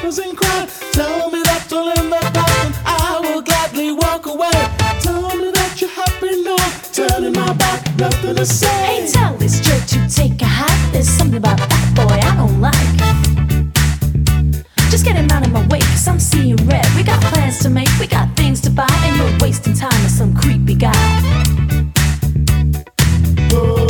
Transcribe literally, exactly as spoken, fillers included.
rappers and crowd. Tell me that you'll in the past and I will gladly walk away. Tell me that you're happy now, turning my back, nothing to say. Hey, tell this jerk to take a hike. There's something about that boy I don't like. Just get him out of my way, cause I'm seeing red. We got plans to make, we got things to buy, and you're wasting time with some creepy guy. Oh.